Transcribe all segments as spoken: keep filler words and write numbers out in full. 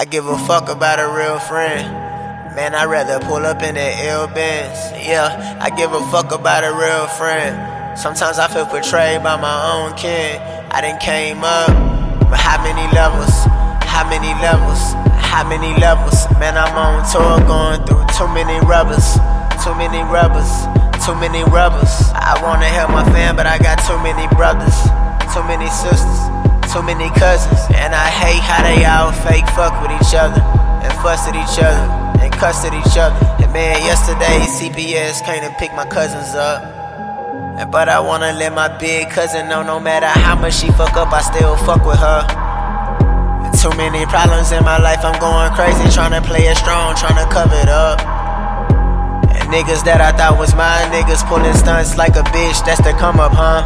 I give a fuck about a real friend. Man, I'd rather pull up in that L Benz. Yeah, I give a fuck about a real friend. Sometimes I feel betrayed by my own kin. I done came up, but how many levels? How many levels? How many levels? Man, I'm on tour going through too many rubbers. Too many rubbers. Too many rubbers. I wanna help my fam, but I got too many brothers. Too many sisters. Too many cousins. And I hate how they all fake fuck with each other. And fuss at each other. And cuss at each other. And man, yesterday C P S came to pick my cousins up. But I wanna let my big cousin know no matter how much she fuck up, I still fuck with her. Too many problems in my life, I'm going crazy, tryna play it strong, tryna cover it up. And niggas that I thought was my niggas pulling stunts like a bitch, that's the come up, huh?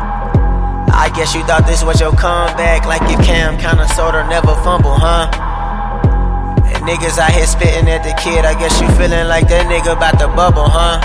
I guess you thought this was your comeback, like if Cam kinda sorta never fumble, huh? And niggas out here spitting at the kid, I guess you feeling like that nigga about to bubble, huh?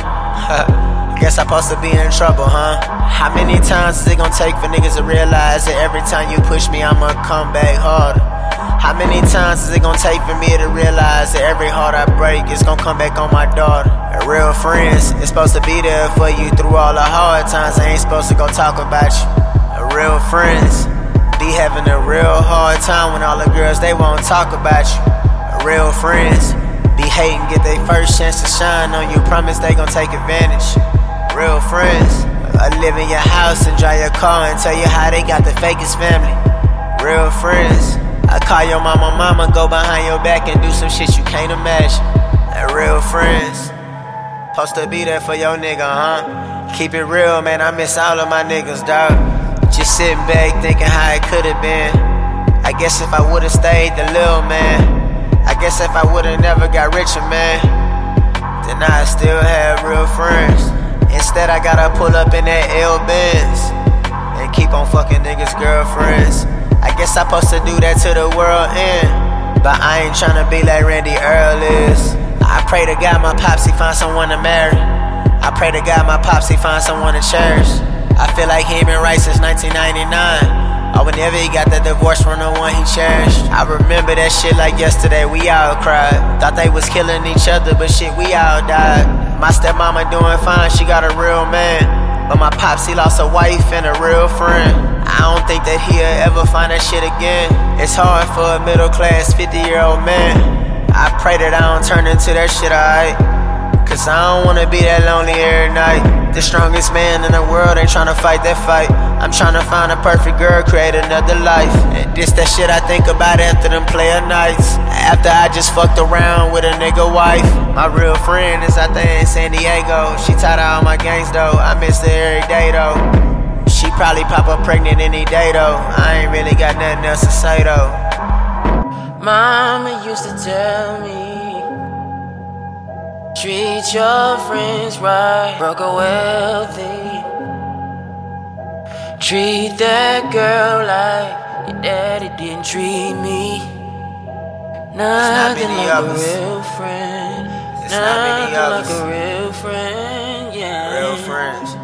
Guess I'm supposed to be in trouble, huh? How many times is it gonna take for niggas to realize that every time you push me, I'ma come back harder? How many times is it gonna take for me to realize that every heart I break is gonna come back on my daughter? And real friends is supposed to be there for you through all the hard times. I ain't supposed to go talk about you. And real friends be having a real hard time when all the girls, they won't talk about you. And real friends be hating, get their first chance to shine on you, promise they gon' take advantage. Real friends I live in your house and drive your car and tell you how they got the fakest family. Real friends I call your mama mama, go behind your back and do some shit you can't imagine. And real friends supposed to be there for your nigga, huh? Keep it real, man, I miss all of my niggas, dawg. Just sitting back thinking how it could've been. I guess if I would've stayed the little man, I guess if I would've never got richer, man, then I'd still have real friends. Instead I gotta pull up in that L Benz and keep on fucking niggas' girlfriends. I guess I'm supposed to do that to the world end, but I ain't tryna be like Randy Earl is. I pray to God my popsy find someone to marry. I pray to God my popsy find someone to cherish. I feel like he ain't been right since nineteen ninety-nine. Or whenever he got that divorce from the one he cherished. I remember that shit like yesterday, we all cried. Thought they was killing each other, but shit, we all died. My stepmama doing fine, she got a real man. But my pops, he lost a wife and a real friend. I don't think that he'll ever find that shit again. It's hard for a middle class fifty year old man. I pray that I don't turn into that shit, alright? Cause I don't wanna be that lonely every night. The strongest man in the world ain't tryna fight that fight. I'm tryna find a perfect girl, create another life. And this that shit I think about after them player nights. After I just fucked around with a nigga wife. My real friend is out there in San Diego. She tired of all my gangs though, I miss her every day though. She probably pop up pregnant any day though. I ain't really got nothing else to say though. Mama used to tell me, treat your friends right, broke or wealthy. Treat that girl like your daddy didn't treat me. Nothing like a real friend. Nothing like a real friend, yeah. Real friends.